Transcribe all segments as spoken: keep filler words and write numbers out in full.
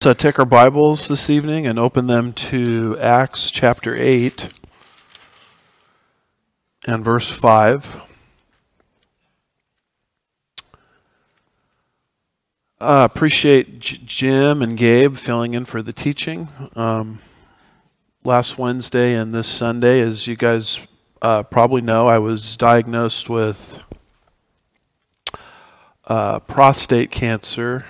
So take our Bibles this evening and open them to Acts chapter eight and verse five. Uh, appreciate J- Jim and Gabe filling in for the teaching. Um, last Wednesday and this Sunday, as you guys uh, probably know, I was diagnosed with uh, prostate cancer.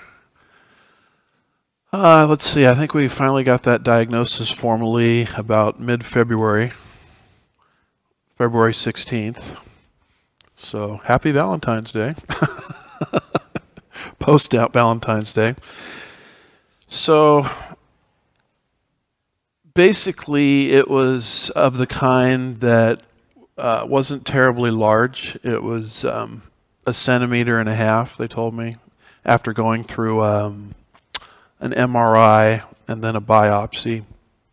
Uh, let's see, I think we finally got that diagnosis formally about mid-February, February sixteenth. So happy Valentine's Day. Post out Valentine's Day. So basically it was of the kind that uh, wasn't terribly large. It was um, a centimeter and a half, they told me, after going through um, an M R I and then a biopsy.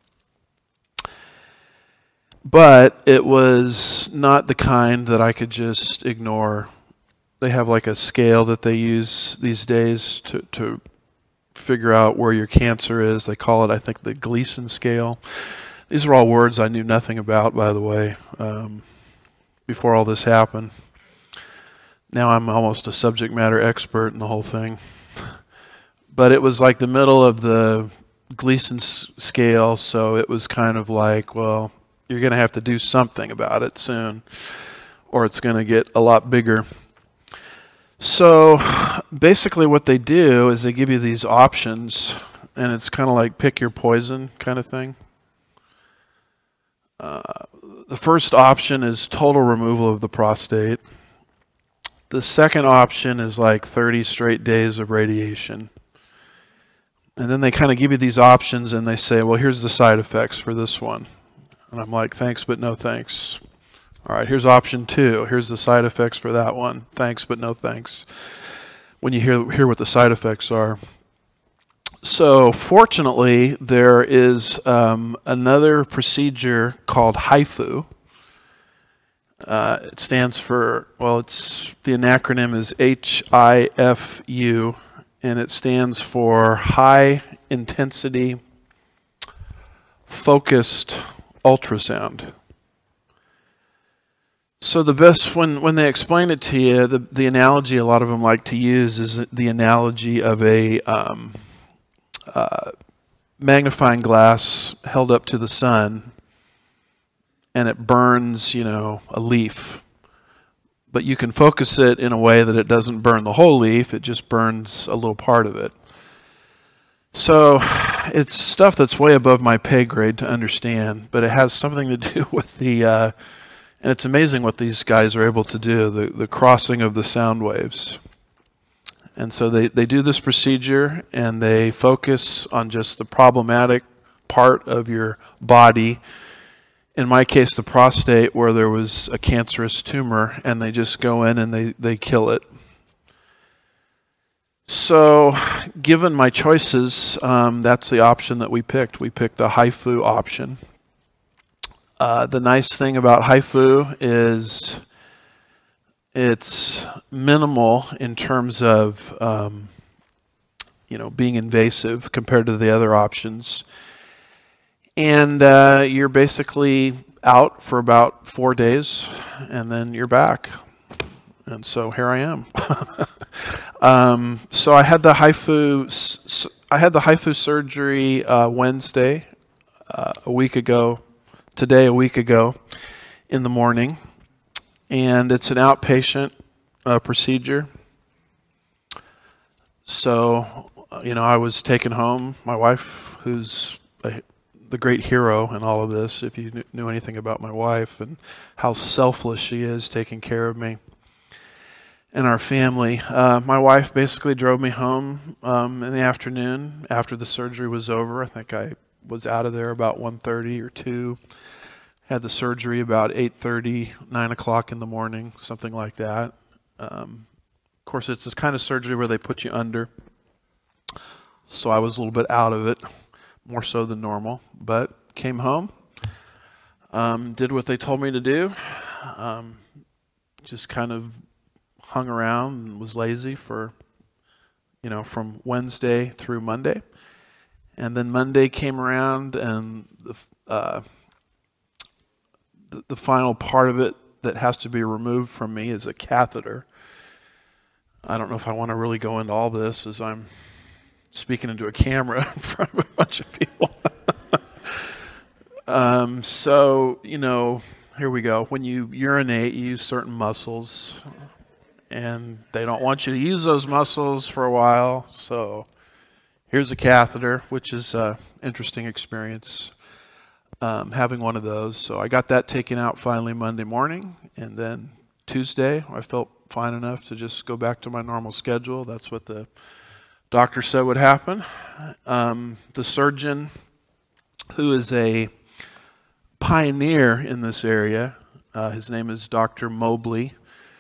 But it was not the kind that I could just ignore. They have like a scale that they use these days to, to figure out where your cancer is. They call it, I think, the Gleason scale. These are all words I knew nothing about, by the way, um, before all this happened. Now I'm almost a subject matter expert in the whole thing. But it was like the middle of the Gleason scale, so it was kind of like, well, you're going to have to do something about it soon, or it's going to get a lot bigger. So basically what they do is they give you these options, and it's kind of like pick your poison kind of thing. Uh, the first option is total removal of the prostate. The second option is like thirty straight days of radiation. And then they kind of give you these options and they say, well, here's the side effects for this one. And I'm like, thanks, but no thanks. All right, here's option two. Here's the side effects for that one. Thanks, but no thanks. When you hear, hear what the side effects are. So fortunately, there is um, another procedure called HIFU. Uh, it stands for, well, it's the acronym is H I F U. And it stands for High Intensity Focused Ultrasound. So the best, when, when they explain it to you, the, the analogy a lot of them like to use is the analogy of a um, uh, magnifying glass held up to the sun, and it burns, you know, a leaf. But you can focus it in a way that it doesn't burn the whole leaf, it just burns a little part of it. So it's stuff that's way above my pay grade to understand, but it has something to do with the, uh, and it's amazing what these guys are able to do, the, the crossing of the sound waves. And so they, they do this procedure and they focus on just the problematic part of your body. In my case, the prostate, where there was a cancerous tumor, and they just go in and they, they kill it. So, given my choices, um, that's the option that we picked. We picked the HIFU option. Uh, the nice thing about HIFU is it's minimal in terms of, um, you know, being invasive compared to the other options. And uh, you're basically out for about four days, and then you're back. And so here I am. um, so I had the HIFU. I had the HIFU surgery uh, Wednesday, uh, a week ago. Today, a week ago, in the morning, and it's an outpatient uh, procedure. So, you know, I was taken home. My wife, who's a the great hero in all of this, if you knew anything about my wife and how selfless she is taking care of me and our family. Uh, my wife basically drove me home um, in the afternoon after the surgery was over. I think I was out of there about one thirty or two. Had the surgery about eight thirty, nine o'clock in the morning, something like that. Um, of course, it's this kind of surgery where they put you under. So I was a little bit out of it. More so than normal, but came home, um, did what they told me to do, um, just kind of hung around and was lazy for, you know, from Wednesday through Monday. And then Monday came around, and the, uh, the, the final part of it that has to be removed from me is a catheter. I don't know if I want to really go into all this as I'm speaking into a camera in front of a bunch of people. um, so, you know, here we go. When you urinate, you use certain muscles, and they don't want you to use those muscles for a while. So here's a catheter, which is an interesting experience, um, having one of those. So I got that taken out finally Monday morning, and then Tuesday I felt fine enough to just go back to my normal schedule. That's what the doctor said would happen. Um, the surgeon, who is a pioneer in this area, uh, his name is Doctor Mobley.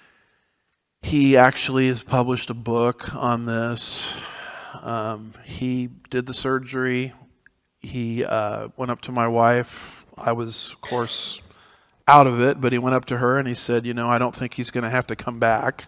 He actually has published a book on this. Um, he did the surgery. He uh, went up to my wife. I was, of course, out of it, but he went up to her and he said, you know, I don't think he's going to have to come back.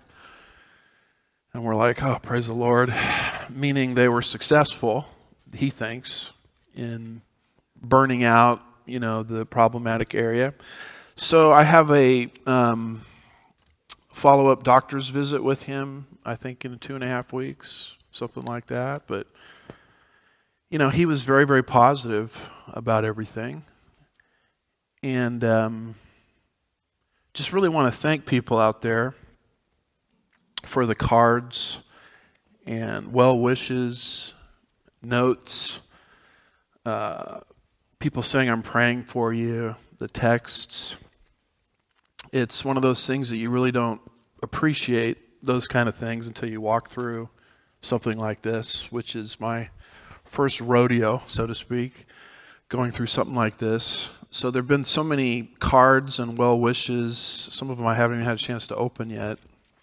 And we're like, oh, praise the Lord. Meaning they were successful, he thinks, in burning out, you know, the problematic area. So I have a um, follow-up doctor's visit with him, I think in two and a half weeks, something like that. But, you know, he was very, very positive about everything. And um, just really want to thank people out there for the cards and well wishes, notes, uh, people saying I'm praying for you, the texts. It's one of those things that you really don't appreciate those kind of things until you walk through something like this, which is my first rodeo, so to speak, going through something like this. So there have been so many cards and well wishes. Some of them I haven't even had a chance to open yet.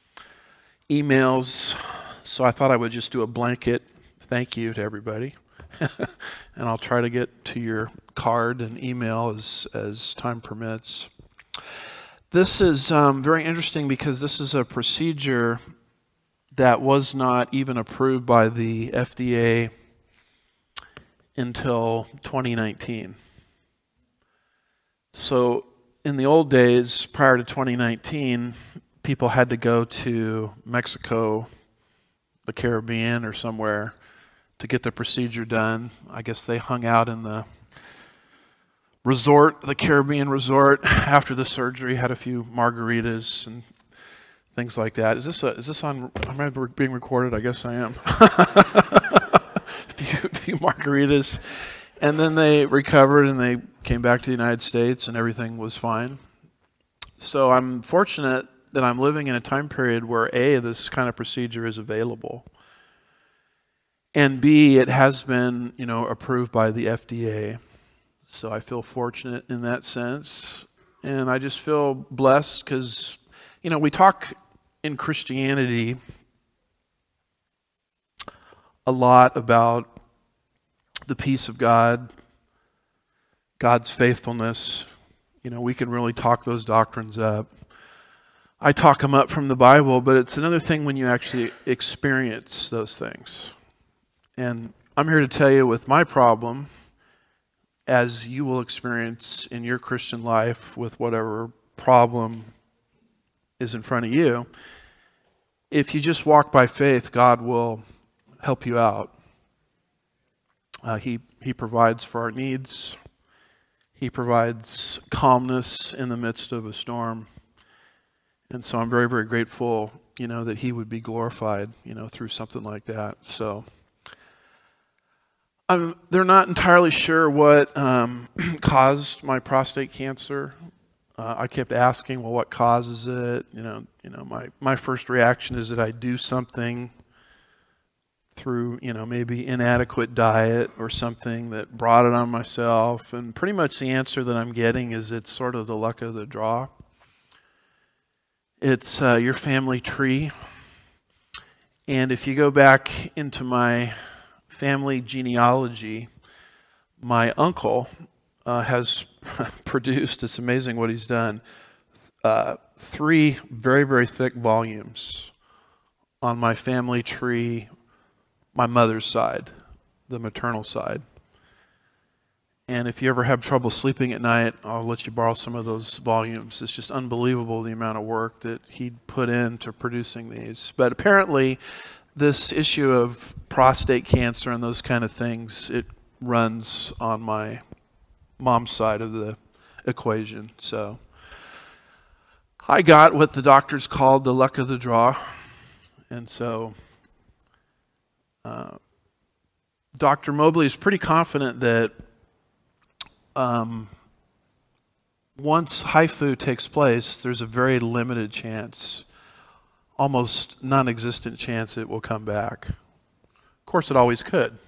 Emails. So I thought I would just do a blanket thank you to everybody. And I'll try to get to your card and email as, as time permits. This is um, very interesting because this is a procedure that was not even approved by the F D A until twenty nineteen. So in the old days, prior to twenty nineteen, people had to go to Mexico, the Caribbean, or somewhere to get the procedure done. I guess they hung out in the resort, the Caribbean resort, after the surgery, had a few margaritas and things like that. Is this a, is this on? Am I being recorded? I guess I am. a, few, a few margaritas, and then they recovered and they came back to the United States, and everything was fine. So I'm fortunate that I'm living in a time period where A, this kind of procedure is available, and B, it has been, you know, approved by the F D A. So I feel fortunate in that sense. And I just feel blessed because, you know, we talk in Christianity a lot about the peace of God, God's faithfulness. You know, we can really talk those doctrines up. I talk them up from the Bible, but it's another thing when you actually experience those things. And I'm here to tell you with my problem, as you will experience in your Christian life with whatever problem is in front of you, if you just walk by faith, God will help you out. Uh, he, he provides for our needs. He provides calmness in the midst of a storm. And so I'm very, very grateful, you know, that He would be glorified, you know, through something like that. So I'm, they're not entirely sure what um, caused my prostate cancer. Uh, I kept asking, well, what causes it? You know, you know, my, my first reaction is that I do something through, you know, maybe inadequate diet or something that brought it on myself. And pretty much the answer that I'm getting is it's sort of the luck of the draw. It's uh, your family tree. And if you go back into my family genealogy, my uncle uh, has produced, it's amazing what he's done, uh, three very, very thick volumes on my family tree, my mother's side, the maternal side. And if you ever have trouble sleeping at night, I'll let you borrow some of those volumes. It's just unbelievable the amount of work that he put into producing these. But apparently, this issue of prostate cancer and those kind of things, it runs on my mom's side of the equation. So I got what the doctors called the luck of the draw. And so uh, Doctor Mobley is pretty confident that um, once H I F U takes place, there's a very limited chance, almost non-existent chance it will come back. Of course, it always could.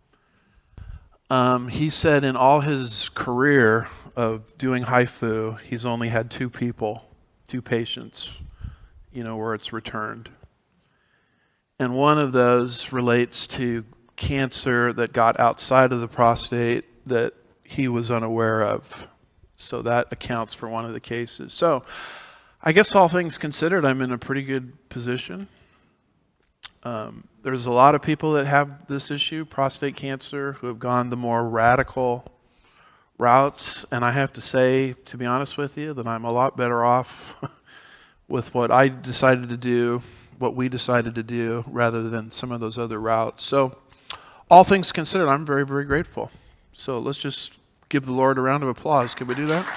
Um, he said in all his career of doing H I F U, he's only had two people, two patients, you know, where it's returned. And one of those relates to cancer that got outside of the prostate that he was unaware of. So that accounts for one of the cases. So I guess all things considered, I'm in a pretty good position. Um, there's a lot of people that have this issue, prostate cancer, who have gone the more radical routes. And I have to say, to be honest with you, that I'm a lot better off with what I decided to do, what we decided to do, rather than some of those other routes. So all things considered, I'm very, very grateful. So let's just give the Lord a round of applause. Can we do that?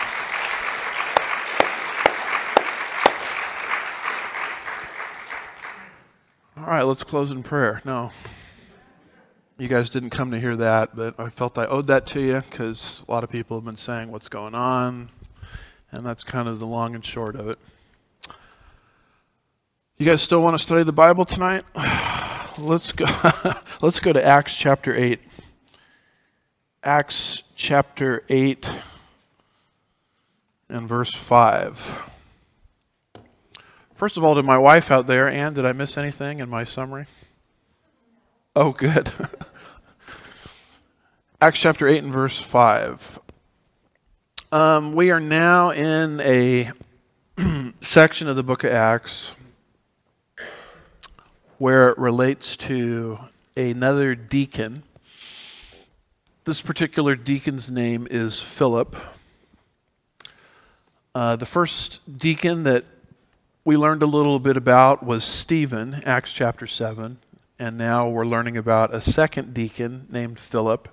All right, let's close in prayer. No, you guys didn't come to hear that, but I felt I owed that to you because a lot of people have been saying what's going on, and that's kind of the long and short of it. You guys still want to study the Bible tonight? Let's go. Let's go to Acts chapter eight. Acts chapter eight and verse five. First of all, to my wife out there, Ann, did I miss anything in my summary? Oh, good. Acts chapter eight and verse five. Um, we are now in a section of the book of Acts where it relates to another deacon. This particular deacon's name is Philip. Uh, the first deacon that we learned a little bit about was Stephen, Acts chapter seven, and now we're learning about a second deacon named Philip.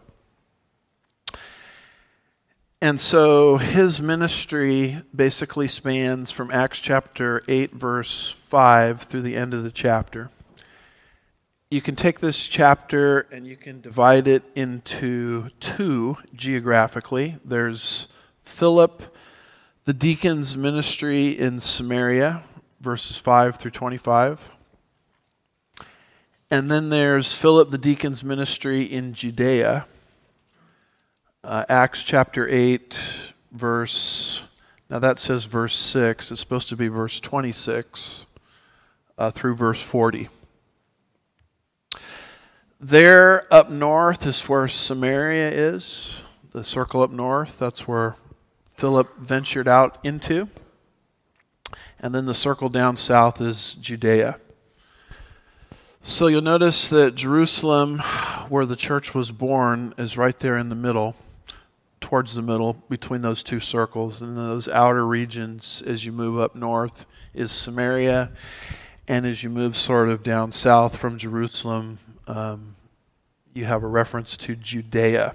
And so his ministry basically spans from Acts chapter eight, verse five through the end of the chapter. You can take this chapter and you can divide it into two geographically. There's Philip, the deacon's ministry in Samaria, verses five through twenty-five. And then there's Philip the deacon's ministry in Judea. Uh, Acts chapter eight, verse, now that says verse six. It's supposed to be verse twenty-six uh, through verse forty. There up north is where Samaria is, the circle up north. That's where Philip ventured out into. And then the circle down south is Judea. So you'll notice that Jerusalem, where the church was born, is right there in the middle, towards the middle, between those two circles. And then those outer regions, as you move up north, is Samaria. And as you move sort of down south from Jerusalem, um, you have a reference to Judea.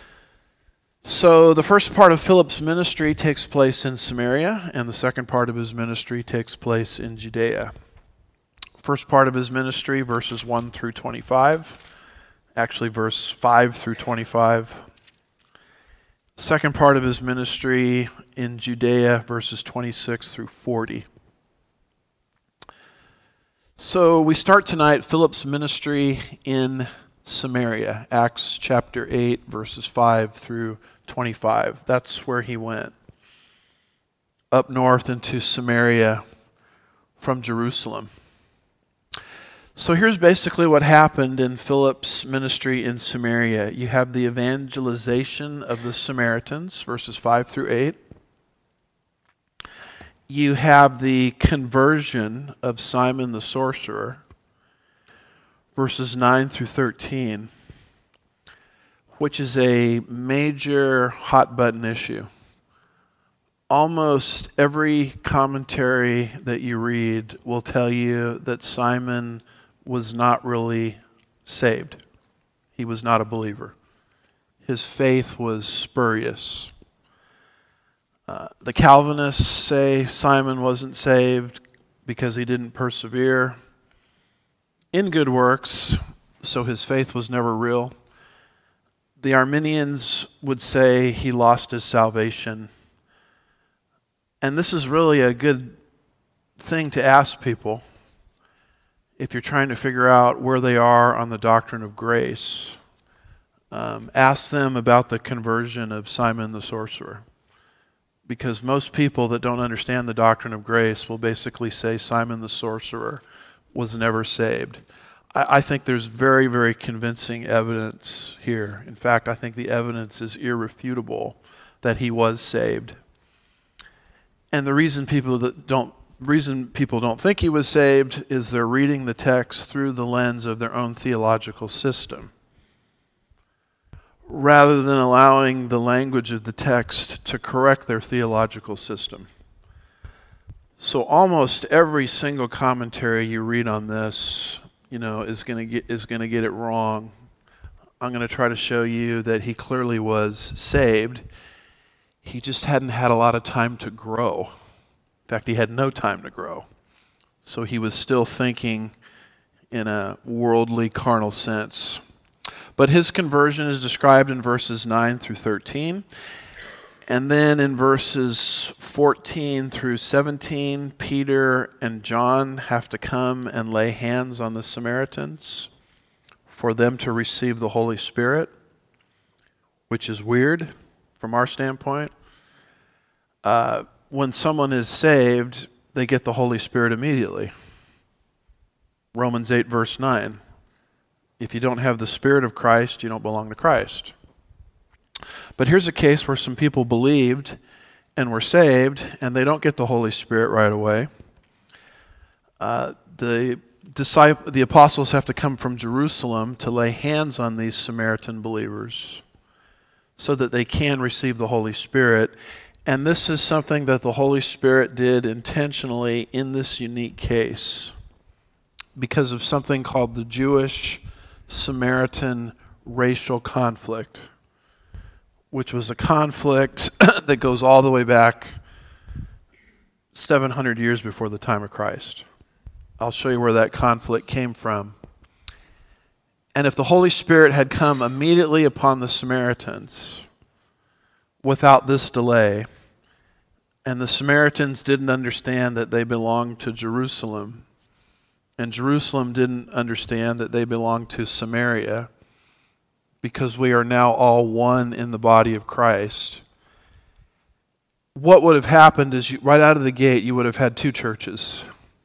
So the first part of Philip's ministry takes place in Samaria, and the second part of his ministry takes place in Judea. First part of his ministry, verses one through twenty-five, actually verse five through twenty-five. Second part of his ministry in Judea, verses twenty-six through forty. So we start tonight Philip's ministry in Samaria, Acts chapter eight, verses five through twenty-five. That's where he went. Up north into Samaria from Jerusalem. So here's basically what happened in Philip's ministry in Samaria. You have the evangelization of the Samaritans, verses five through eight. You have the conversion of Simon the sorcerer, verses nine through thirteen, which is a major hot button issue. Almost every commentary that you read will tell you that Simon was not really saved. He was not a believer. His faith was spurious. Uh, the Calvinists say Simon wasn't saved because he didn't persevere in good works, so his faith was never real. The Arminians would say he lost his salvation. And this is really a good thing to ask people if you're trying to figure out where they are on the doctrine of grace. Um, ask them about the conversion of Simon the sorcerer. Because most people that don't understand the doctrine of grace will basically say Simon the sorcerer was never saved. I, I think there's very, very convincing evidence here. In fact, I think the evidence is irrefutable that he was saved. And the reason people that don't reason people don't think he was saved is they're reading the text through the lens of their own theological system, rather than allowing the language of the text to correct their theological system. So almost every single commentary you read on this, you know, is going to get is going to get it wrong. I'm going to try to show you that he clearly was saved. He just hadn't had a lot of time to grow. In fact, he had no time to grow. So he was still thinking in a worldly, carnal sense. But his conversion is described in verses nine through thirteen. And then in verses fourteen through seventeen, Peter and John have to come and lay hands on the Samaritans for them to receive the Holy Spirit, which is weird from our standpoint. Uh, when someone is saved, they get the Holy Spirit immediately. Romans eight verse nine. If you don't have the Spirit of Christ, you don't belong to Christ. But here's a case where some people believed and were saved, and they don't get the Holy Spirit right away. Uh, the disciple, the apostles have to come from Jerusalem to lay hands on these Samaritan believers so that they can receive the Holy Spirit. And this is something that the Holy Spirit did intentionally in this unique case because of something called the Jewish-Samaritan racial conflict, which was a conflict that goes all the way back seven hundred years before the time of Christ. I'll show you where that conflict came from. And if the Holy Spirit had come immediately upon the Samaritans without this delay, and the Samaritans didn't understand that they belonged to Jerusalem, and Jerusalem didn't understand that they belonged to Samaria, because we are now all one in the body of Christ, what would have happened is you, right out of the gate, you would have had two churches.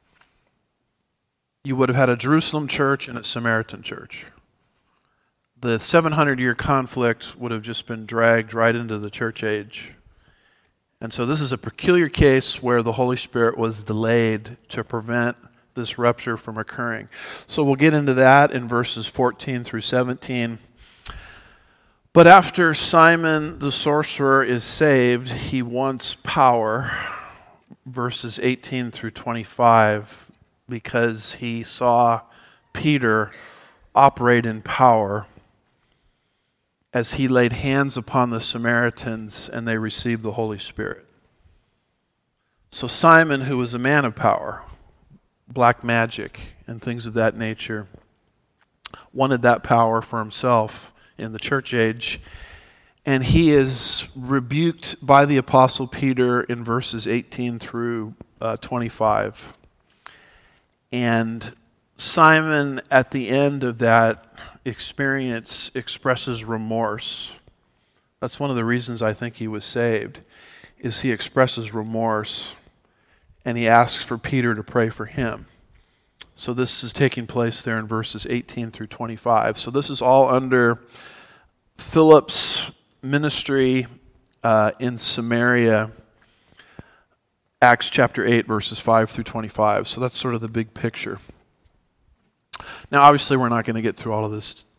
You would have had a Jerusalem church and a Samaritan church. The seven hundred year conflict would have just been dragged right into the church age. And so this is a peculiar case where the Holy Spirit was delayed to prevent this rupture from occurring. So we'll get into that in verses fourteen through seventeen. But after Simon the sorcerer is saved, he wants power, verses eighteen through twenty-five, because he saw Peter operate in power as he laid hands upon the Samaritans and they received the Holy Spirit. So Simon, who was a man of power, black magic and things of that nature, wanted that power for himself in the church age, and he is rebuked by the Apostle Peter in verses eighteen through twenty-five. And Simon, at the end of that experience, expresses remorse. That's one of the reasons I think he was saved, is he expresses remorse, and he asks for Peter to pray for him. So this is taking place there in verses eighteen through twenty-five. So this is all under Philip's ministry uh, in Samaria, Acts chapter eight, verses five through twenty-five. So that's sort of the big picture. Now, obviously, we're not going to get through all of this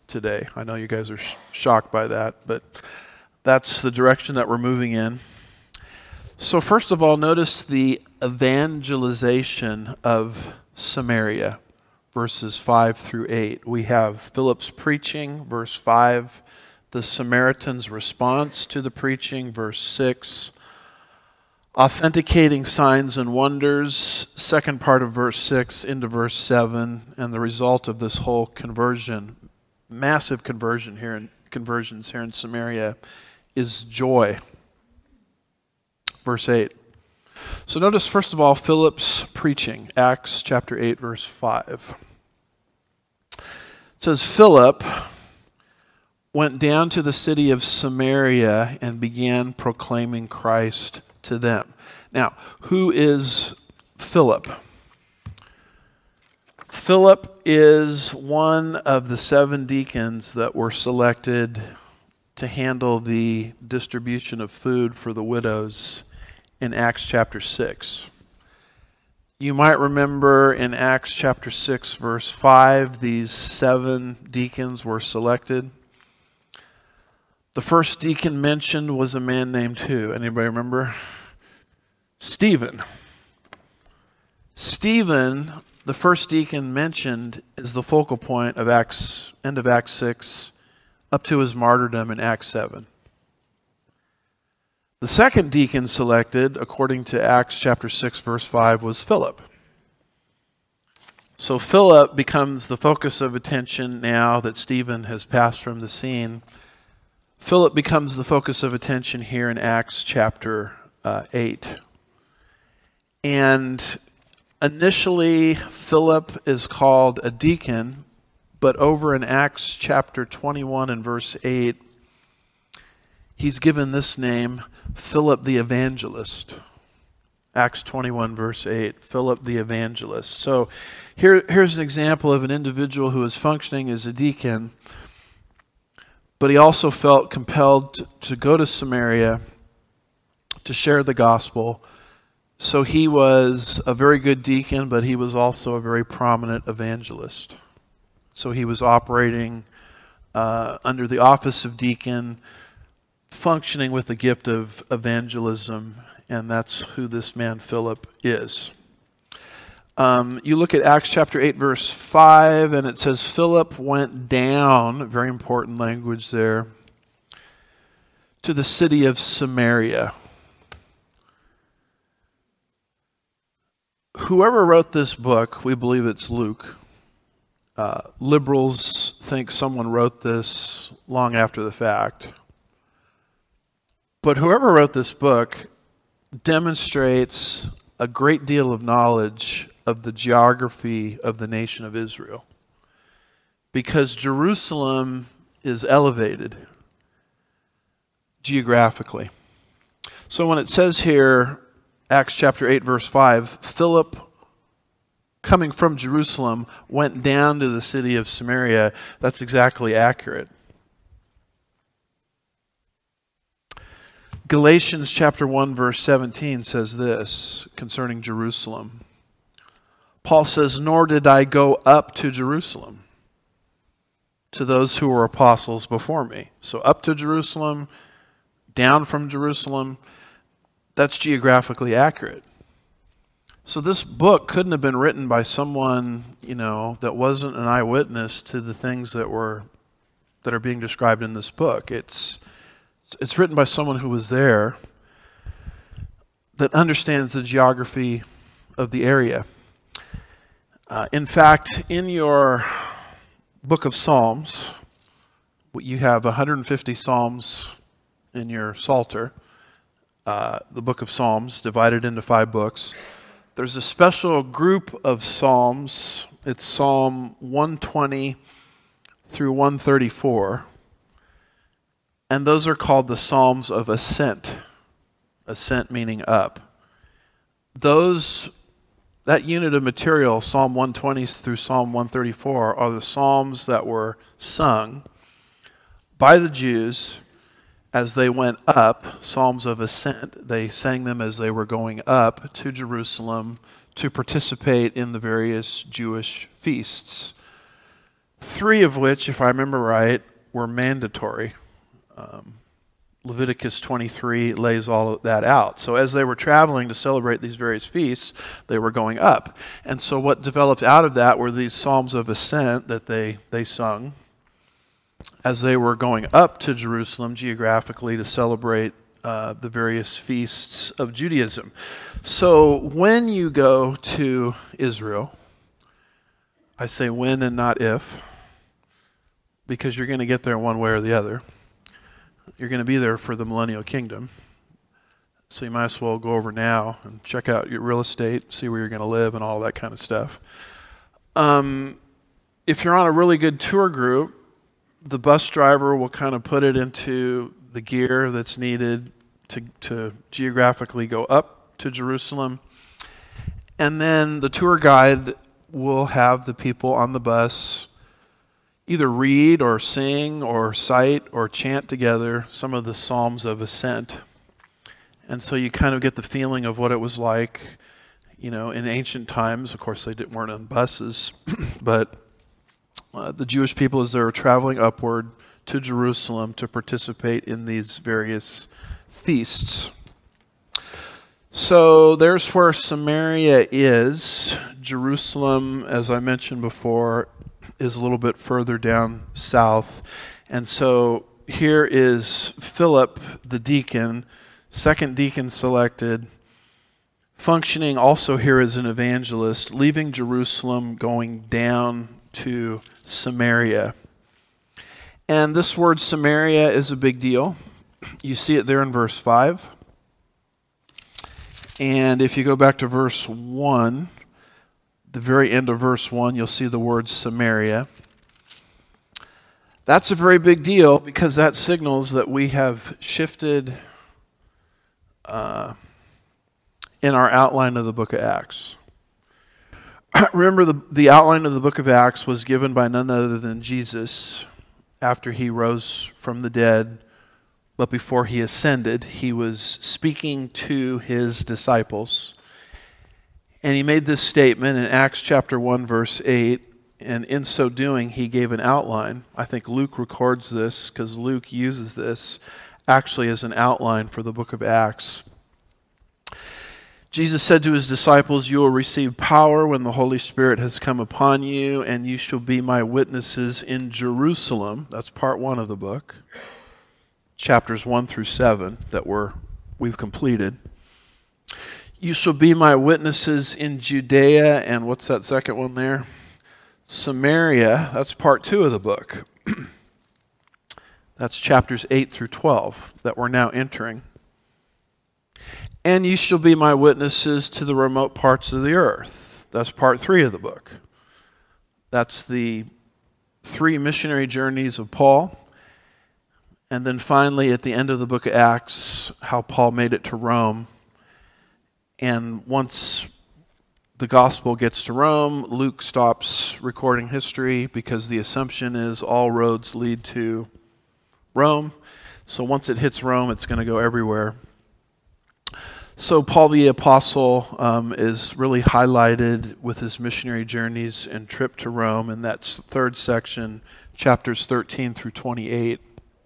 today. I know you guys are sh- shocked by that, but that's the direction that we're moving in. So first of all, notice the evangelization of Samaria, verses five through eight. We have Philip's preaching, verse five, the Samaritan's response to the preaching, verse six, authenticating signs and wonders, second part of verse six into verse seven, and the result of this whole conversion, massive conversion here in, conversions here in Samaria, is joy. Verse eight. So notice first of all Philip's preaching, Acts chapter eight, verse five. It says, Philip went down to the city of Samaria and began proclaiming Christ to them. Now, who is Philip? Philip is one of the seven deacons that were selected to handle the distribution of food for the widows in Acts chapter six. You might remember in Acts chapter six, verse five, these seven deacons were selected. The first deacon mentioned was a man named who? Anybody remember? Stephen. Stephen, the first deacon mentioned, is the focal point of Acts, end of Acts six, up to his martyrdom in Acts seven. The second deacon selected, according to Acts chapter six, verse five, was Philip. So Philip becomes the focus of attention now that Stephen has passed from the scene. Philip becomes the focus of attention here in Acts chapter uh, eight. And initially, Philip is called a deacon, but over in Acts chapter twenty-one and verse eight, he's given this name, Philip the Evangelist. Acts twenty-one, verse eight, Philip the Evangelist. So here, here's an example of an individual who is functioning as a deacon, but he also felt compelled to, to go to Samaria to share the gospel. So he was a very good deacon, but he was also a very prominent evangelist. So he was operating uh, under the office of deacon, functioning with the gift of evangelism, and that's who this man Philip is. Um, you look at Acts chapter eight, verse five, and it says, Philip went down, very important language there, to the city of Samaria. Whoever wrote this book, we believe it's Luke. Uh, liberals think someone wrote this long after the fact. But whoever wrote this book demonstrates a great deal of knowledge of the geography of the nation of Israel. Because Jerusalem is elevated geographically. So when it says here, Acts chapter eight, verse five, Philip, coming from Jerusalem, went down to the city of Samaria. That's exactly accurate. Galatians chapter one, verse seventeen says this concerning Jerusalem. Paul says, nor did I go up to Jerusalem to those who were apostles before me. So up to Jerusalem, down from Jerusalem, that's geographically accurate. So this book couldn't have been written by someone, you know, that wasn't an eyewitness to the things that were that are being described in this book. It's it's written by someone who was there, that understands the geography of the area. Uh, in fact, in your book of Psalms, you have one hundred fifty Psalms in your Psalter. Uh, the book of Psalms, divided into five books. There's a special group of Psalms. It's Psalm one twenty through one thirty-four. And those are called the Psalms of Ascent. Ascent meaning up. Those, that unit of material, Psalm one twenty through Psalm one thirty-four, are the Psalms that were sung by the Jews as they went up, Psalms of Ascent. They sang them as they were going up to Jerusalem to participate in the various Jewish feasts. three of which, if I remember right, were mandatory. Um, Leviticus twenty-three lays all of that out. So as they were traveling to celebrate these various feasts, they were going up. And so what developed out of that were these psalms of ascent that they, they sung as they were going up to Jerusalem geographically to celebrate uh, the various feasts of Judaism. So when you go to Israel, I say when and not if, because you're going to get there one way or the other. You're going to be there for the millennial kingdom. So you might as well go over now and check out your real estate, see where you're going to live and all that kind of stuff. Um, if you're on a really good tour group, the bus driver will kind of put it into the gear that's needed to, to geographically go up to Jerusalem. And then the tour guide will have the people on the bus either read or sing or cite or chant together some of the Psalms of Ascent. And so you kind of get the feeling of what it was like, you know, in ancient times. Of course, they didn't, weren't on buses, but uh, the Jewish people, as they were traveling upward to Jerusalem to participate in these various feasts. So there's where Samaria is. Jerusalem, as I mentioned before, is a little bit further down south. And so here is Philip, the deacon, second deacon selected, functioning also here as an evangelist, leaving Jerusalem, going down to Samaria. And this word Samaria is a big deal. You see it there in verse five. And if you go back to verse one, the very end of verse one, you'll see the word Samaria. That's a very big deal because that signals that we have shifted uh, in our outline of the book of Acts. Remember, the, the outline of the book of Acts was given by none other than Jesus after he rose from the dead, but before he ascended, he was speaking to his disciples. And he made this statement in Acts chapter one, verse eight, and in so doing, he gave an outline. I think Luke records this because Luke uses this actually as an outline for the book of Acts. Jesus said to his disciples, "You will receive power when the Holy Spirit has come upon you, and you shall be my witnesses in Jerusalem." That's part one of the book, chapters one through seven that we're, we've completed. "You shall be my witnesses in Judea," and what's that second one there? Samaria. That's part two of the book. That's chapters eight through twelve that we're now entering. "And you shall be my witnesses to the remote parts of the earth." That's part three of the book. That's the three missionary journeys of Paul. And then finally, at the end of the book of Acts, how Paul made it to Rome. And once the gospel gets to Rome, Luke stops recording history because the assumption is all roads lead to Rome. So once it hits Rome, it's going to go everywhere. So Paul the Apostle um, is really highlighted with his missionary journeys and trip to Rome, and that's the third section, chapters thirteen through twenty-eight.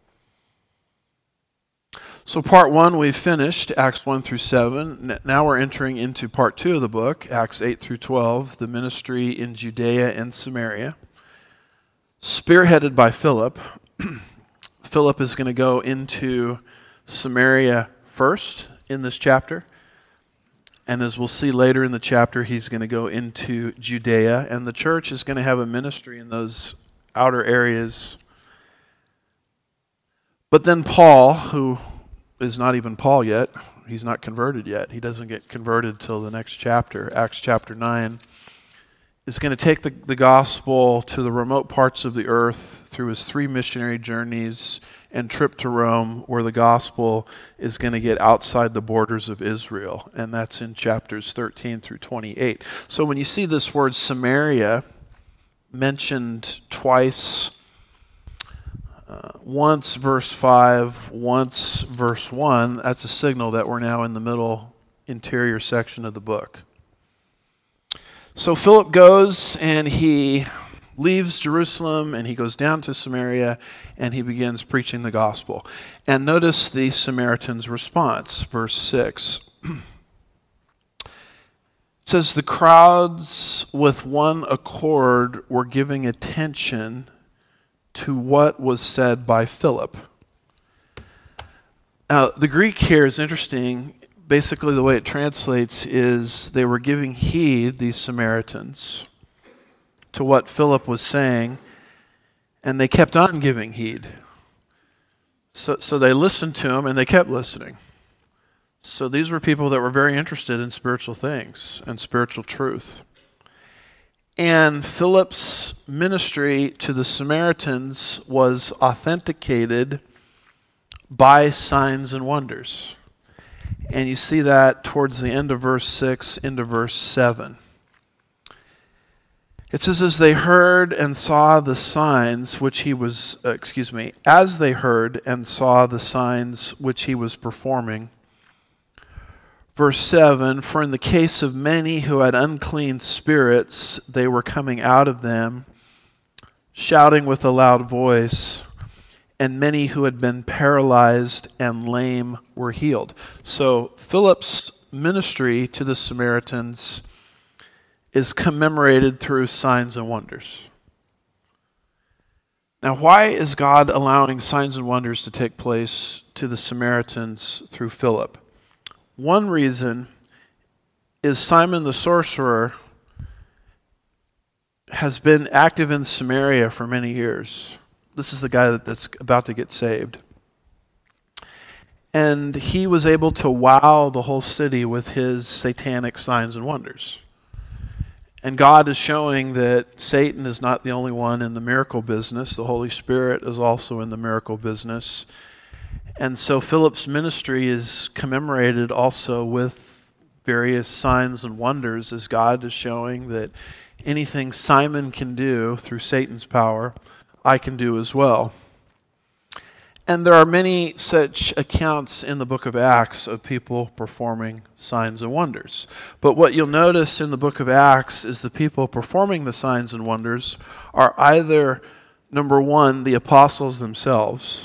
So part one we've finished, Acts one through seven. Now we're entering into part two of the book, Acts eight through twelve, the ministry in Judea and Samaria. Spearheaded by Philip. Philip is going to go into Samaria first in this chapter. And as we'll see later in the chapter, he's going to go into Judea. And the church is going to have a ministry in those outer areas. But then Paul, who is not even Paul yet, he's not converted yet. He doesn't get converted till the next chapter, Acts chapter nine, is going to take the, the gospel to the remote parts of the earth through his three missionary journeys and trip to Rome, where the gospel is going to get outside the borders of Israel. And that's in chapters thirteen through twenty-eight. So when you see this word Samaria mentioned twice, uh, once verse five, once verse one, that's a signal that we're now in the middle interior section of the book. So Philip goes and he leaves Jerusalem and he goes down to Samaria and he begins preaching the gospel. And notice the Samaritan's response, verse six. It says, the crowds with one accord were giving attention to what was said by Philip. Now, the Greek here is interesting. Basically, the way it translates is they were giving heed, these Samaritans, to what Philip was saying, and they kept on giving heed. So, so they listened to him, and they kept listening. So these were people that were very interested in spiritual things and spiritual truth. And Philip's ministry to the Samaritans was authenticated by signs and wonders. And you see that towards the end of verse six into verse seven. It says, as they heard and saw the signs which he was, uh, excuse me, as they heard and saw the signs which he was performing. Verse seven, for in the case of many who had unclean spirits, they were coming out of them, shouting with a loud voice, and many who had been paralyzed and lame were healed. So Philip's ministry to the Samaritans is commemorated through signs and wonders. Now, why is God allowing signs and wonders to take place to the Samaritans through Philip? One reason is Simon the sorcerer has been active in Samaria for many years. This is the guy that's about to get saved. And he was able to wow the whole city with his satanic signs and wonders. And God is showing that Satan is not the only one in the miracle business. The Holy Spirit is also in the miracle business. And so Philip's ministry is commemorated also with various signs and wonders as God is showing that anything Simon can do through Satan's power, I can do as well. And there are many such accounts in the book of Acts of people performing signs and wonders. But what you'll notice in the book of Acts is the people performing the signs and wonders are either, number one, the apostles themselves,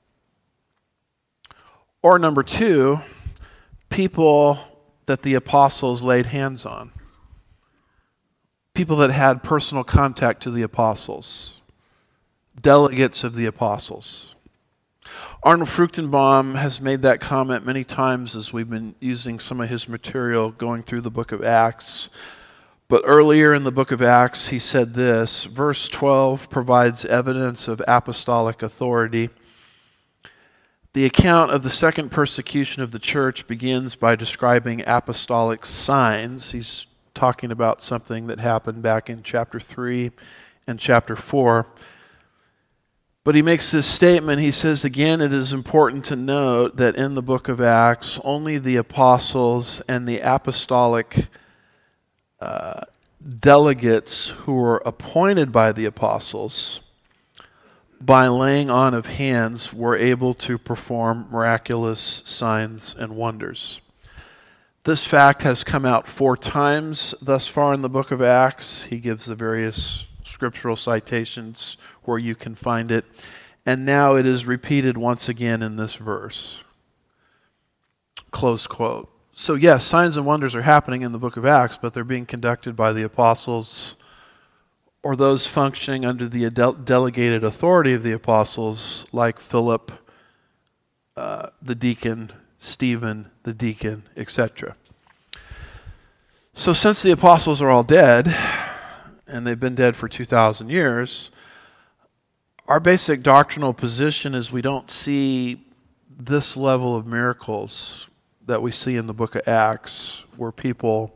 or number two, people that the apostles laid hands on. People that had personal contact to the apostles. Delegates of the apostles. Arnold Fruchtenbaum has made that comment many times as we've been using some of his material going through the book of Acts. But earlier in the book of Acts, he said this, verse twelve provides evidence of apostolic authority. The account of the second persecution of the church begins by describing apostolic signs. He's talking about something that happened back in chapter three and chapter four. But he makes this statement. He says, again, it is important to note that in the book of Acts, only the apostles and the apostolic uh, delegates who were appointed by the apostles by laying on of hands were able to perform miraculous signs and wonders. This fact has come out four times thus far in the book of Acts. He gives the various scriptural citations where you can find it. And now it is repeated once again in this verse. Close quote. So yes, signs and wonders are happening in the book of Acts, but they're being conducted by the apostles or those functioning under the de- delegated authority of the apostles, like Philip, uh, the deacon, Stephen, the deacon, et cetera. So since the apostles are all dead, and they've been dead for two thousand years, our basic doctrinal position is we don't see this level of miracles that we see in the book of Acts, where people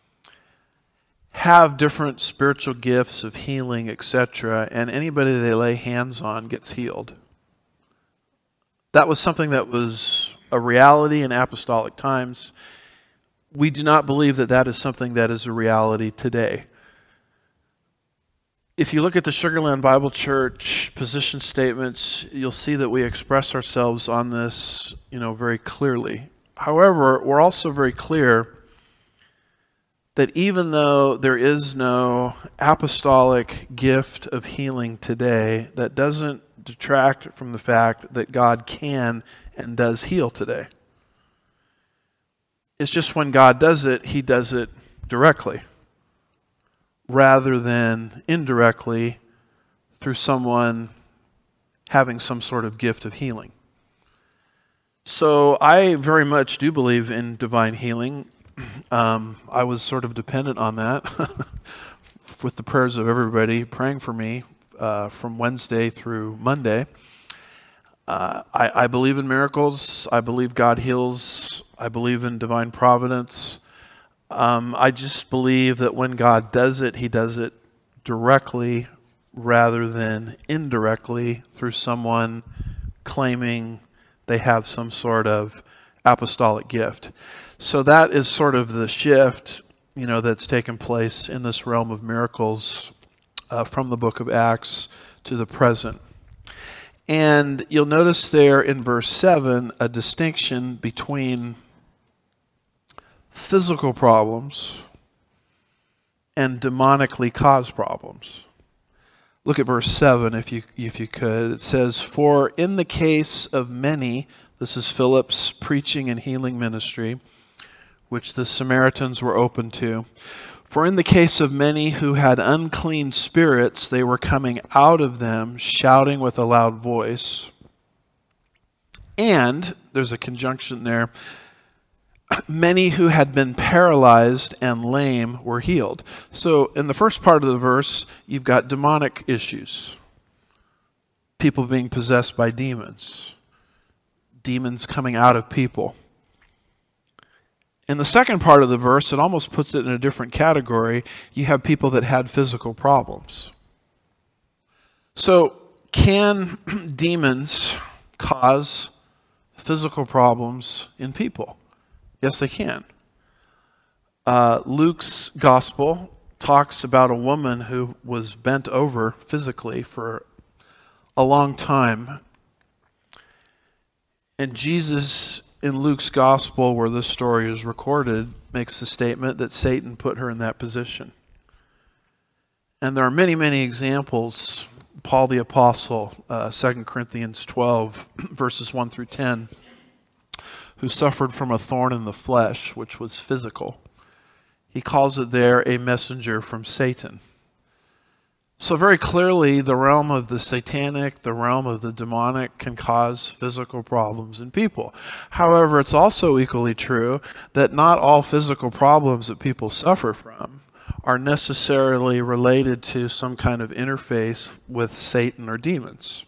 have different spiritual gifts of healing, et cetera, and anybody they lay hands on gets healed. That was something that was a reality in apostolic times. We do not believe that that is something that is a reality today. If you look at the Sugarland Bible Church position statements, you'll see that we express ourselves on this, you know, very clearly. However, we're also very clear that even though there is no apostolic gift of healing today, that doesn't detract from the fact that God can and does heal today. It's just when God does it, he does it directly, rather than indirectly through someone having some sort of gift of healing. So I very much do believe in divine healing. Um, I was sort of dependent on that with the prayers of everybody praying for me uh, from Wednesday through Monday. Uh, I, I believe in miracles. I believe God heals. I believe in divine providence. Um, I just believe that when God does it, he does it directly rather than indirectly through someone claiming they have some sort of apostolic gift. So that is sort of the shift, you know, that's taken place in this realm of miracles uh, from the book of Acts to the present. And you'll notice there in verse seven a distinction between physical problems and demonically caused problems. Look at verse seven if you if you could. It says, "For in the case of many," this is Philip's preaching and healing ministry, which the Samaritans were open to. "For in the case of many who had unclean spirits, they were coming out of them, shouting with a loud voice." And, there's a conjunction there, "many who had been paralyzed and lame were healed." So in the first part of the verse, you've got demonic issues. People being possessed by demons. Demons coming out of people. In the second part of the verse, it almost puts it in a different category. You have people that had physical problems. So can demons cause physical problems in people? Yes, they can. Uh, Luke's gospel talks about a woman who was bent over physically for a long time. And Jesus, in Luke's gospel, where this story is recorded, makes the statement that Satan put her in that position. And there are many, many examples. Paul the Apostle, uh, Second Corinthians twelve, verses one through ten, who suffered from a thorn in the flesh, which was physical. He calls it there a messenger from Satan. So very clearly, the realm of the satanic, the realm of the demonic can cause physical problems in people. However, it's also equally true that not all physical problems that people suffer from are necessarily related to some kind of interface with Satan or demons.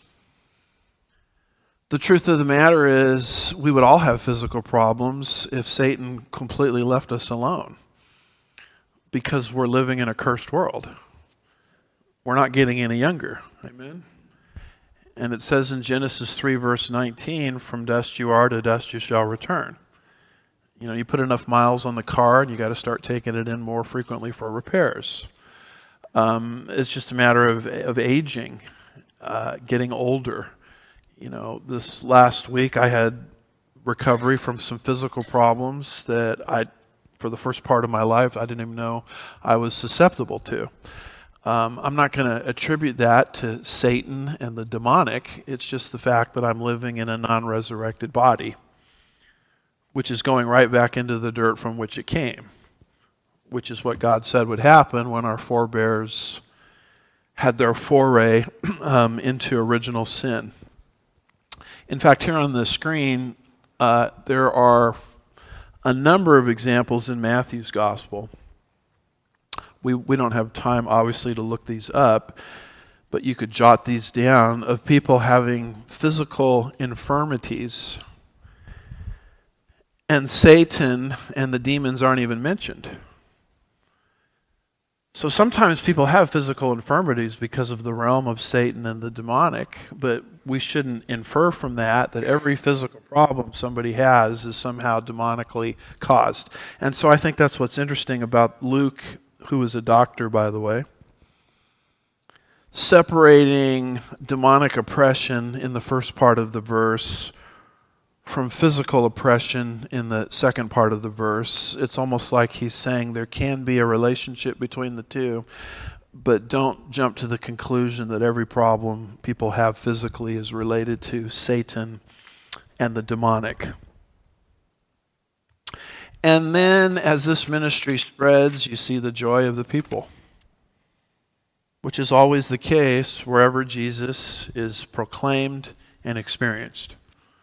The truth of the matter is, we would all have physical problems if Satan completely left us alone, because we're living in a cursed world. We're not getting any younger. Amen? And it says in Genesis three, verse nineteen, "From dust you are, to dust you shall return." You know, you put enough miles on the car and you got to start taking it in more frequently for repairs. Um, it's just a matter of, of aging, uh, getting older. You know, this last week I had recovery from some physical problems that I, for the first part of my life, I didn't even know I was susceptible to. Um, I'm not going to attribute that to Satan and the demonic. It's just the fact that I'm living in a non-resurrected body, which is going right back into the dirt from which it came, which is what God said would happen when our forebears had their foray um, into original sin. In fact, here on the screen, uh, there are a number of examples in Matthew's gospel. We we don't have time, obviously, to look these up, but you could jot these down, of people having physical infirmities, and Satan and the demons aren't even mentioned. So sometimes people have physical infirmities because of the realm of Satan and the demonic, but we shouldn't infer from that that every physical problem somebody has is somehow demonically caused. And so I think that's what's interesting about Luke, who is a doctor, by the way, separating demonic oppression in the first part of the verse from physical oppression in the second part of the verse. It's almost like he's saying there can be a relationship between the two, but don't jump to the conclusion that every problem people have physically is related to Satan and the demonic. And then as this ministry spreads, you see the joy of the people, which is always the case wherever Jesus is proclaimed and experienced.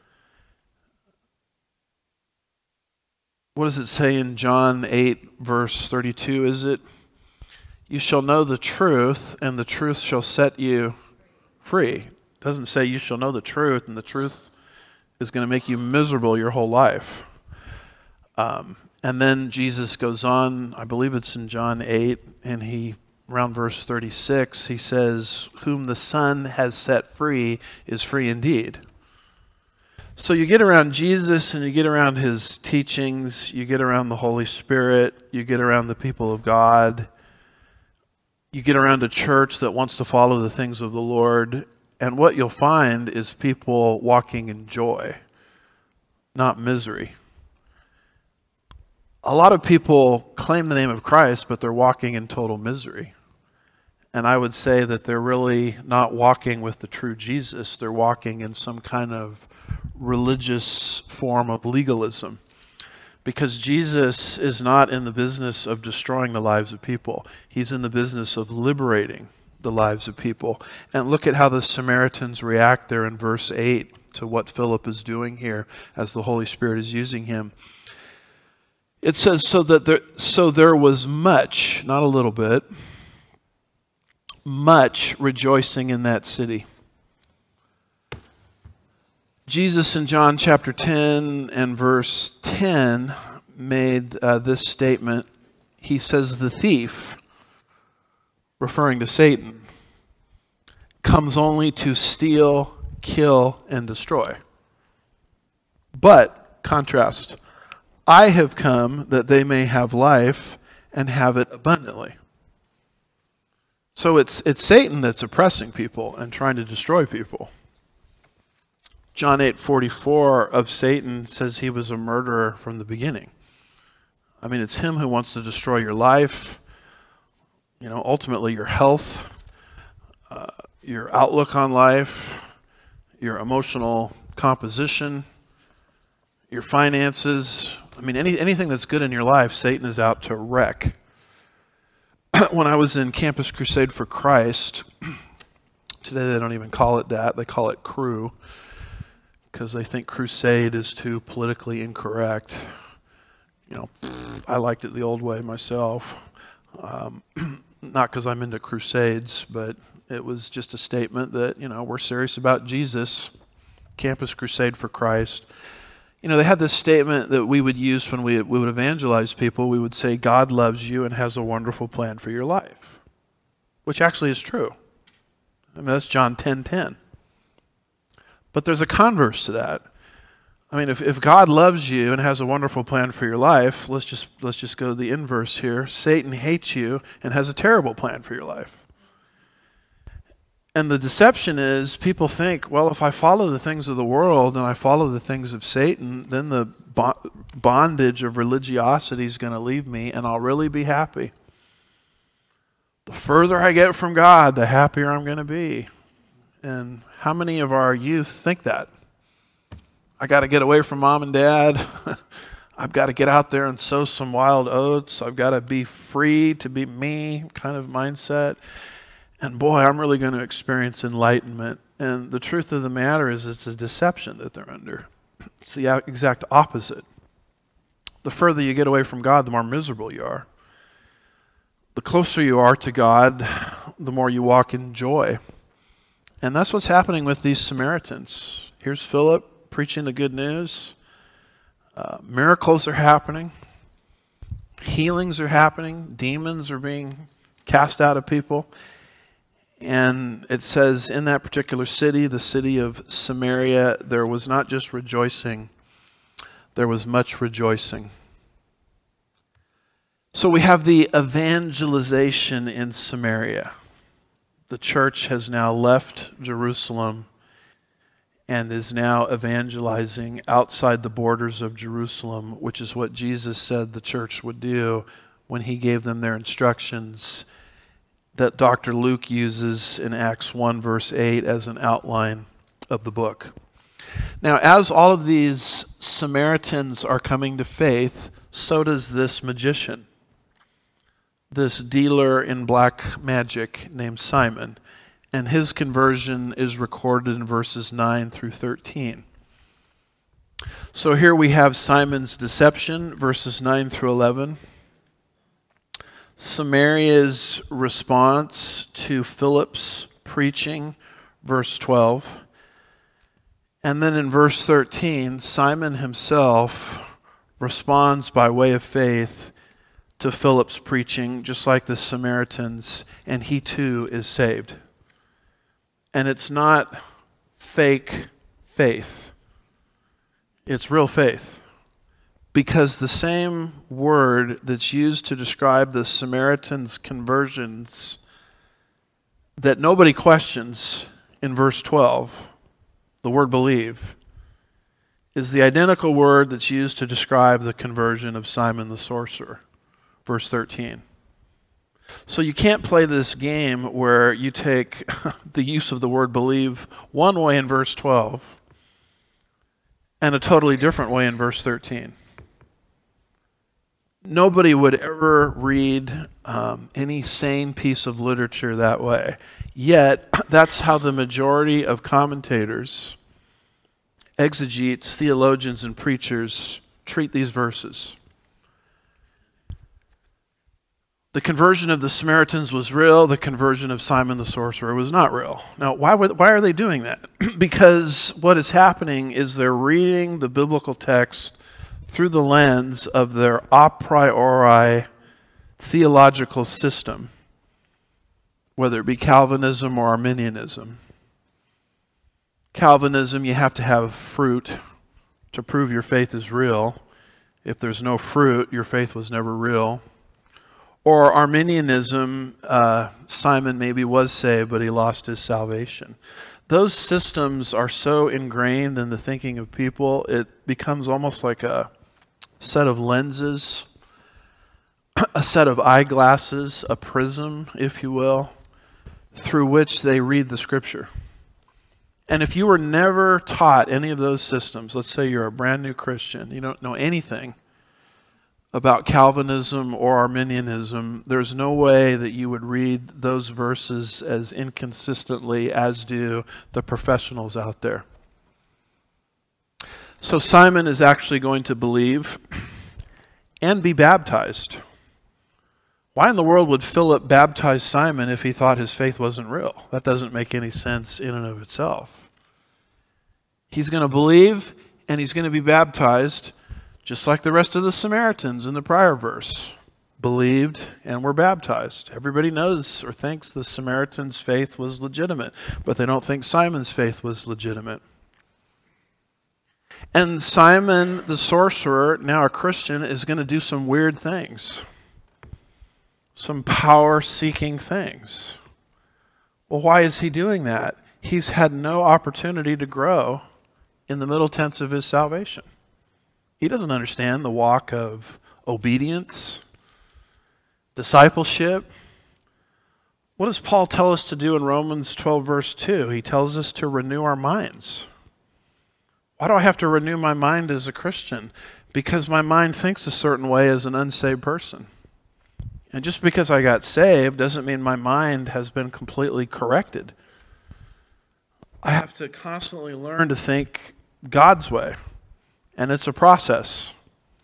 What does it say in John eight, verse thirty-two, is it? You shall know the truth, and the truth shall set you free. It doesn't say you shall know the truth, and the truth is going to make you miserable your whole life. Um, and then Jesus goes on, I believe it's in John eight, and he, around verse thirty-six, he says, whom the Son has set free is free indeed. So you get around Jesus and you get around his teachings, you get around the Holy Spirit, you get around the people of God, you get around a church that wants to follow the things of the Lord, and what you'll find is people walking in joy, not misery. A lot of people claim the name of Christ, but they're walking in total misery. And I would say that they're really not walking with the true Jesus. They're walking in some kind of religious form of legalism. Because Jesus is not in the business of destroying the lives of people. He's in the business of liberating the lives of people. And look at how the Samaritans react there in verse eight to what Philip is doing here as the Holy Spirit is using him. It says, so that there, so there was much, not a little bit, much rejoicing in that city. Jesus in John chapter ten and verse ten made uh, this statement. He says, the thief, referring to Satan, comes only to steal, kill, and destroy. But, contrast, I have come that they may have life and have it abundantly. So it's it's Satan that's oppressing people and trying to destroy people. John eight forty-four of Satan says he was a murderer from the beginning. I mean, it's him who wants to destroy your life, you know, ultimately your health, uh, your outlook on life, your emotional composition, your finances. I mean, any anything that's good in your life, Satan is out to wreck. When I was in Campus Crusade for Christ, today they don't even call it that, they call it Cru, because they think crusade is too politically incorrect. You know, I liked it the old way myself. Um, not because I'm into crusades, but it was just a statement that, you know, we're serious about Jesus. Campus Crusade for Christ. You know, they had this statement that we would use when we, we would evangelize people. We would say, God loves you and has a wonderful plan for your life, which actually is true. I mean, that's John ten ten. But there's a converse to that. I mean, if, if God loves you and has a wonderful plan for your life, let's just let's just go to the inverse here. Satan hates you and has a terrible plan for your life. And the deception is people think, well, if I follow the things of the world and I follow the things of Satan, then the bondage of religiosity is going to leave me and I'll really be happy. The further I get from God, the happier I'm going to be. And how many of our youth think that? I got to get away from mom and dad. I've got to get out there and sow some wild oats. I've got to be free to be me kind of mindset. And boy, I'm really going to experience enlightenment. And the truth of the matter is it's a deception that they're under. It's the exact opposite. The further you get away from God, the more miserable you are. The closer you are to God, the more you walk in joy. And that's what's happening with these Samaritans. Here's Philip preaching the good news. Uh, miracles are happening. Healings are happening. Demons are being cast out of people. And it says in that particular city, the city of Samaria, there was not just rejoicing, there was much rejoicing. So we have the evangelization in Samaria. The church has now left Jerusalem and is now evangelizing outside the borders of Jerusalem, which is what Jesus said the church would do when he gave them their instructions that Doctor Luke uses in Acts one verse eight as an outline of the book. Now, as all of these Samaritans are coming to faith, so does this magician, this dealer in black magic named Simon, and his conversion is recorded in verses nine through thirteen. So here we have Simon's deception, verses nine through eleven. Samaria's response to Philip's preaching, verse twelve. And then in verse thirteen, Simon himself responds by way of faith to Philip's preaching, just like the Samaritans, and he too is saved. And it's not fake faith. It's real faith. Because the same word that's used to describe the Samaritans' conversions that nobody questions in verse twelve, the word believe, is the identical word that's used to describe the conversion of Simon the sorcerer, verse thirteen. So you can't play this game where you take the use of the word believe one way in verse twelve and a totally different way in verse thirteen. Nobody would ever read um, any sane piece of literature that way. Yet, that's how the majority of commentators, exegetes, theologians, and preachers treat these verses. The conversion of the Samaritans was real. The conversion of Simon the sorcerer was not real. Now, why would, why are they doing that? Because what is happening is they're reading the biblical text through the lens of their a priori theological system, whether it be Calvinism or Arminianism. Calvinism, you have to have fruit to prove your faith is real. If there's no fruit, your faith was never real. Or Arminianism, uh, Simon maybe was saved, but he lost his salvation. Those systems are so ingrained in the thinking of people, it becomes almost like a set of lenses, a set of eyeglasses, a prism, if you will, through which they read the Scripture. And if you were never taught any of those systems, let's say you're a brand new Christian, you don't know anything about Calvinism or Arminianism, there's no way that you would read those verses as inconsistently as do the professionals out there. So Simon is actually going to believe and be baptized. Why in the world would Philip baptize Simon if he thought his faith wasn't real? That doesn't make any sense in and of itself. He's going to believe and he's going to be baptized just like the rest of the Samaritans in the prior verse. Believed and were baptized. Everybody knows or thinks the Samaritan's faith was legitimate, but they don't think Simon's faith was legitimate. And Simon the sorcerer, now a Christian, is going to do some weird things. Some power-seeking things. Well, why is he doing that? He's had no opportunity to grow in the middle tense of his salvation. He doesn't understand the walk of obedience, discipleship. What does Paul tell us to do in Romans twelve, verse two? He tells us to renew our minds. Why do I have to renew my mind as a Christian? Because my mind thinks a certain way as an unsaved person. And just because I got saved doesn't mean my mind has been completely corrected. I have to constantly learn to think God's way. And it's a process.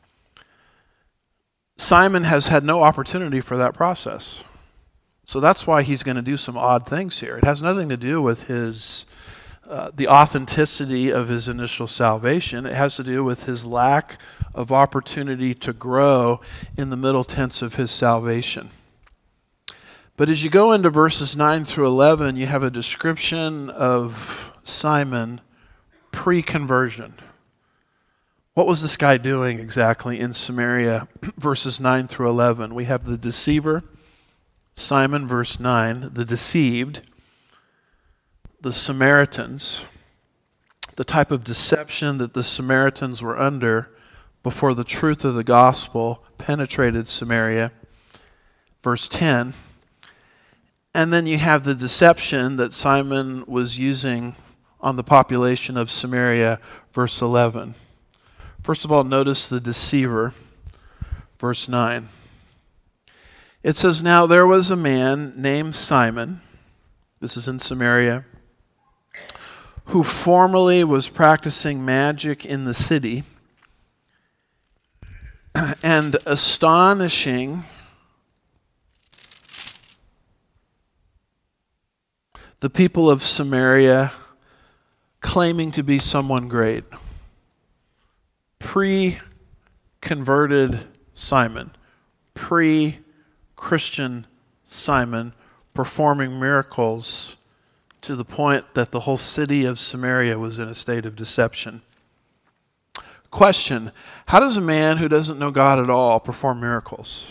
Simon has had no opportunity for that process. So that's why he's going to do some odd things here. It has nothing to do with his uh, the authenticity of his initial salvation. It has to do with his lack of opportunity to grow in the middle tense of his salvation. But as you go into verses nine through eleven, you have a description of Simon pre-conversion. What was this guy doing exactly in Samaria? Verses nine through eleven. We have the deceiver, Simon, verse nine, the deceived, the Samaritans, the type of deception that the Samaritans were under before the truth of the gospel penetrated Samaria. Verse ten. And then you have the deception that Simon was using on the population of Samaria, verse eleven. First of all, notice the deceiver, verse nine. It says, "Now there was a man named Simon," this is in Samaria, "who formerly was practicing magic in the city and astonishing the people of Samaria, claiming to be someone great." Pre-converted Simon, pre-Christian Simon, performing miracles to the point that the whole city of Samaria was in a state of deception. Question: how does a man who doesn't know God at all perform miracles?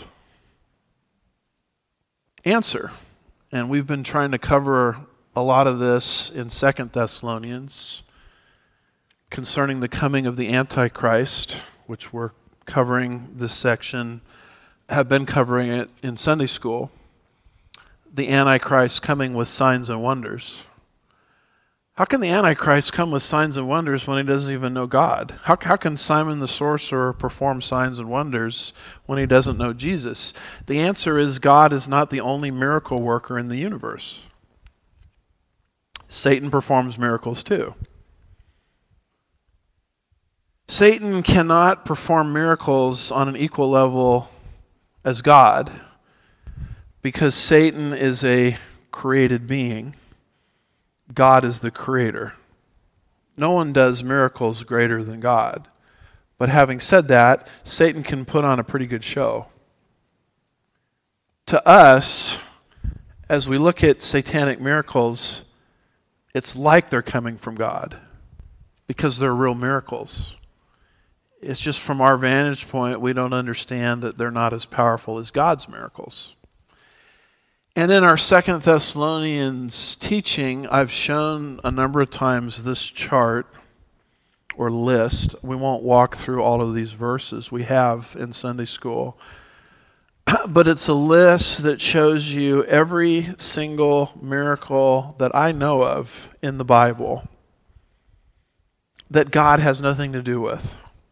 Answer: and we've been trying to cover a lot of this in Second Thessalonians concerning the coming of the Antichrist, which we're covering this section, have been covering it in Sunday school. The Antichrist coming with signs and wonders. How can the Antichrist come with signs and wonders when he doesn't even know God? How, how can Simon the sorcerer perform signs and wonders when he doesn't know Jesus? The answer is God is not the only miracle worker in the universe. Satan performs miracles too. Satan cannot perform miracles on an equal level as God because Satan is a created being. God is the creator. No one does miracles greater than God. But having said that, Satan can put on a pretty good show. To us, as we look at satanic miracles, it's like they're coming from God because they're real miracles. It's just from our vantage point, we don't understand that they're not as powerful as God's miracles. And in our Second Thessalonians teaching, I've shown a number of times this chart or list. We won't walk through all of these verses we have in Sunday school. But it's a list that shows you every single miracle that I know of in the Bible that God has nothing to do with.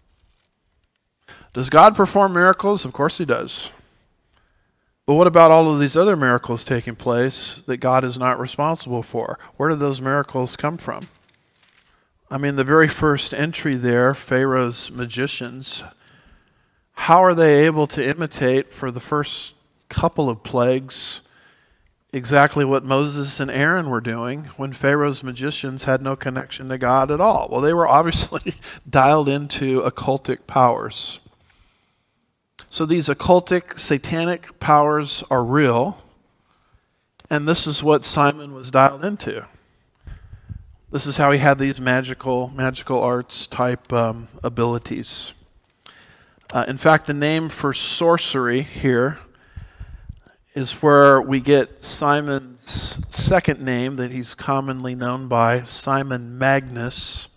Does God perform miracles? Of course he does. But what about all of these other miracles taking place that God is not responsible for? Where did those miracles come from? I mean, the very first entry there, Pharaoh's magicians, how are they able to imitate for the first couple of plagues exactly what Moses and Aaron were doing when Pharaoh's magicians had no connection to God at all? Well, they were obviously dialed into occultic powers. So these occultic, satanic powers are real, and this is what Simon was dialed into. This is how he had these magical, magical arts type um, abilities. Uh, in fact, the name for sorcery here is where we get Simon's second name that he's commonly known by, Simon Magus.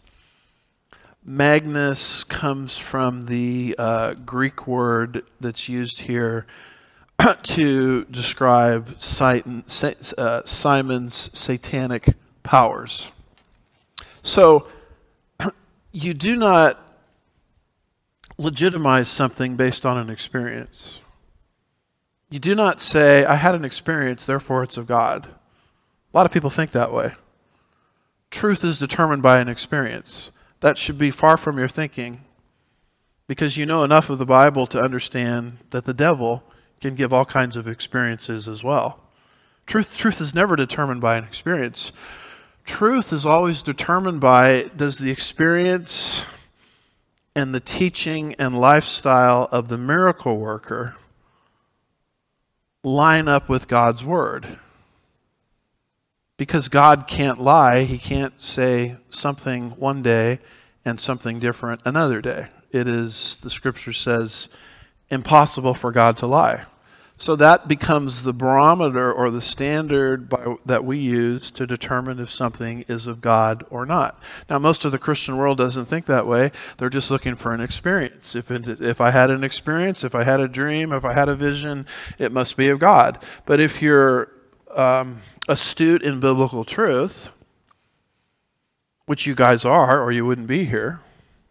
Magus comes from the uh, Greek word that's used here to describe Satan, uh, Simon's satanic powers. So you do not legitimize something based on an experience. You do not say, I had an experience, therefore it's of God. A lot of people think that way. Truth is determined by an experience. That should be far from your thinking, because you know enough of the Bible to understand that the devil can give all kinds of experiences as well. Truth, truth is never determined by an experience. Truth is always determined by, does the experience and the teaching and lifestyle of the miracle worker line up with God's word? Because God can't lie. He can't say something one day and something different another day. It is, the scripture says, impossible for God to lie. So that becomes the barometer or the standard by, that we use to determine if something is of God or not. Now, most of the Christian world doesn't think that way. They're just looking for an experience. If it, if I had an experience, if I had a dream, if I had a vision, it must be of God. But if you're um, astute in biblical truth, which you guys are, or you wouldn't be here,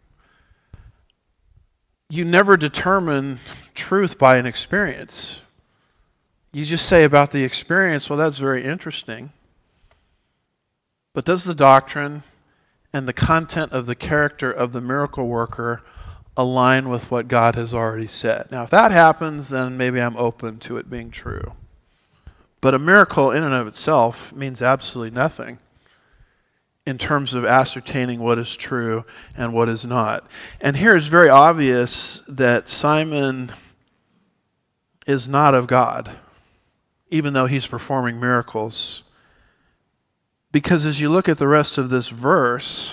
you never determine truth by an experience. You just say about the experience, well, that's very interesting. But does the doctrine and the content of the character of the miracle worker align with what God has already said? Now, if that happens, then maybe I'm open to it being true. But a miracle in and of itself means absolutely nothing in terms of ascertaining what is true and what is not. And here it's very obvious that Simon is not of God, even though he's performing miracles. Because as you look at the rest of this verse,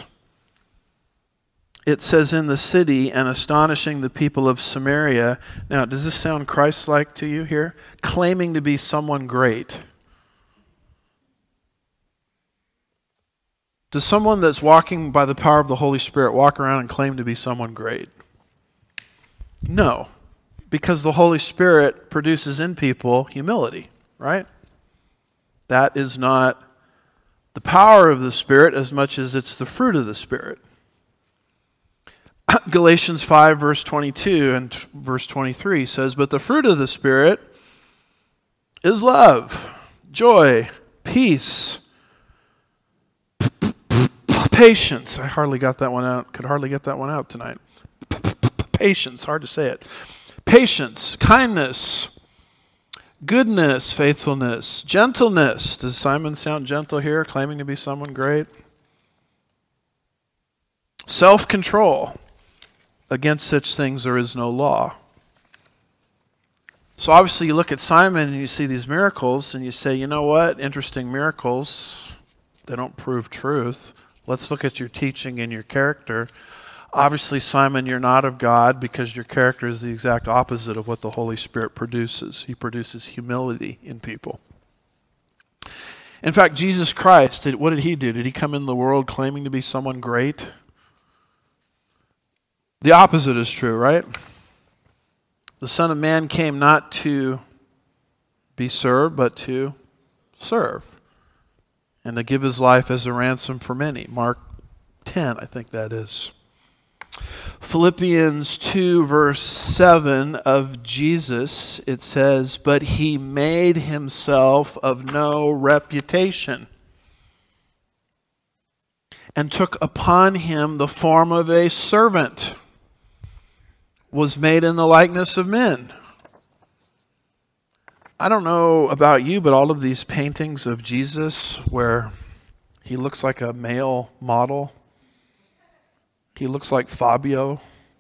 it says, in the city and astonishing the people of Samaria. Now, does this sound Christ-like to you here? Claiming to be someone great. Does someone that's walking by the power of the Holy Spirit walk around and claim to be someone great? No, because the Holy Spirit produces in people humility. Right? That is not the power of the Spirit as much as it's the fruit of the Spirit. Galatians five verse twenty-two and verse twenty-three says, but the fruit of the Spirit is love, joy, peace, patience. I hardly got that one out. Could hardly get that one out tonight. Patience, hard to say it. Patience, kindness, goodness, faithfulness, gentleness. Does Simon sound gentle here, claiming to be someone great? Self-control. Against such things there is no law. So obviously you look at Simon and you see these miracles and you say, you know what? Interesting miracles. They don't prove truth. Let's look at your teaching and your character. Obviously, Simon, you're not of God because your character is the exact opposite of what the Holy Spirit produces. He produces humility in people. In fact, Jesus Christ, did, what did he do? Did he come in the world claiming to be someone great? The opposite is true, right? The Son of Man came not to be served, but to serve, and to give his life as a ransom for many. Mark ten, I think that is. Philippians two, verse seven of Jesus, it says, but he made himself of no reputation, and took upon him the form of a servant, was made in the likeness of men. I don't know about you, but all of these paintings of Jesus where he looks like a male model, he looks like Fabio.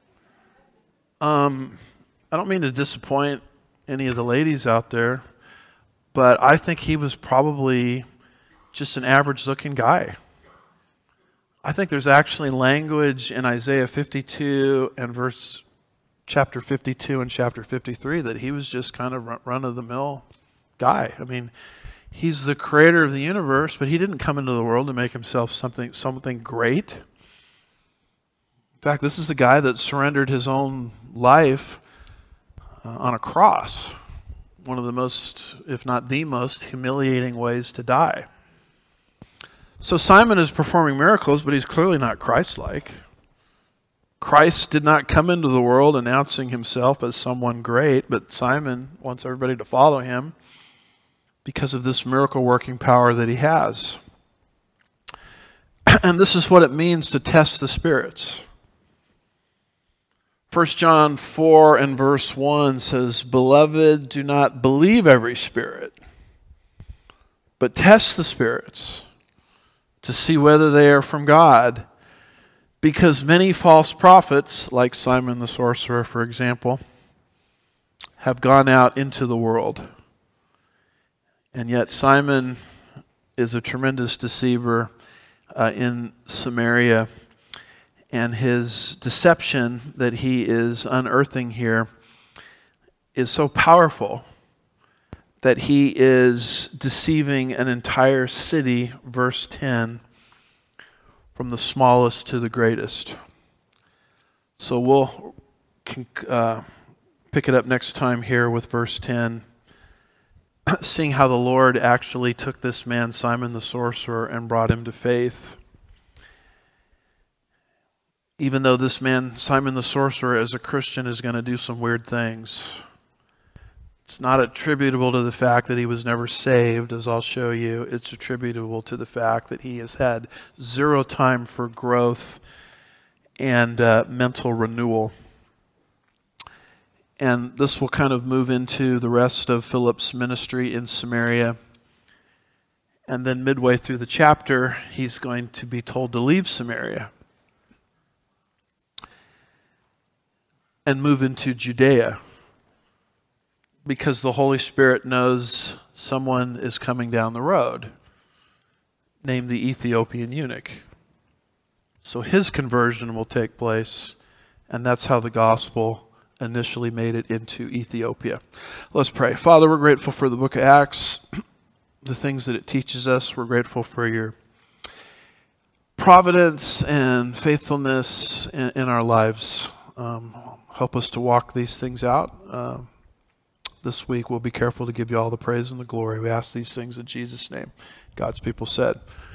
Um, I don't mean to disappoint any of the ladies out there, but I think he was probably just an average-looking guy. I think there's actually language in Isaiah fifty-two and verse chapter fifty-two and chapter fifty-three that he was just kind of run-of-the-mill guy. I mean, he's the creator of the universe, but he didn't come into the world to make himself something something great. In fact, this is the guy that surrendered his own life uh, on a cross. One of the most, if not the most, humiliating ways to die. So Simon is performing miracles, but he's clearly not Christ-like. Christ did not come into the world announcing himself as someone great, but Simon wants everybody to follow him because of this miracle-working power that he has. And this is what it means to test the spirits. First John four and verse one says, beloved, do not believe every spirit, but test the spirits to see whether they are from God, because many false prophets, like Simon the sorcerer, for example, have gone out into the world. And yet Simon is a tremendous deceiver uh, in Samaria, and his deception that he is unearthing here is so powerful that he is deceiving an entire city, verse ten, from the smallest to the greatest. So we'll uh, pick it up next time here with verse ten, seeing how the Lord actually took this man, Simon the sorcerer, and brought him to faith. Even though this man, Simon the sorcerer, as a Christian, is going to do some weird things. It's not attributable to the fact that he was never saved, as I'll show you. It's attributable to the fact that he has had zero time for growth and uh, mental renewal. And this will kind of move into the rest of Philip's ministry in Samaria. And then midway through the chapter, he's going to be told to leave Samaria and move into Judea, because the Holy Spirit knows someone is coming down the road, named the Ethiopian eunuch. So his conversion will take place, and that's how the gospel initially made it into Ethiopia. Let's pray. Father, we're grateful for the book of Acts, the things that it teaches us. We're grateful for your providence and faithfulness in, in our lives. Um, help us to walk these things out. Uh, This week, we'll be careful to give you all the praise and the glory. We ask these things in Jesus' name. God's people said.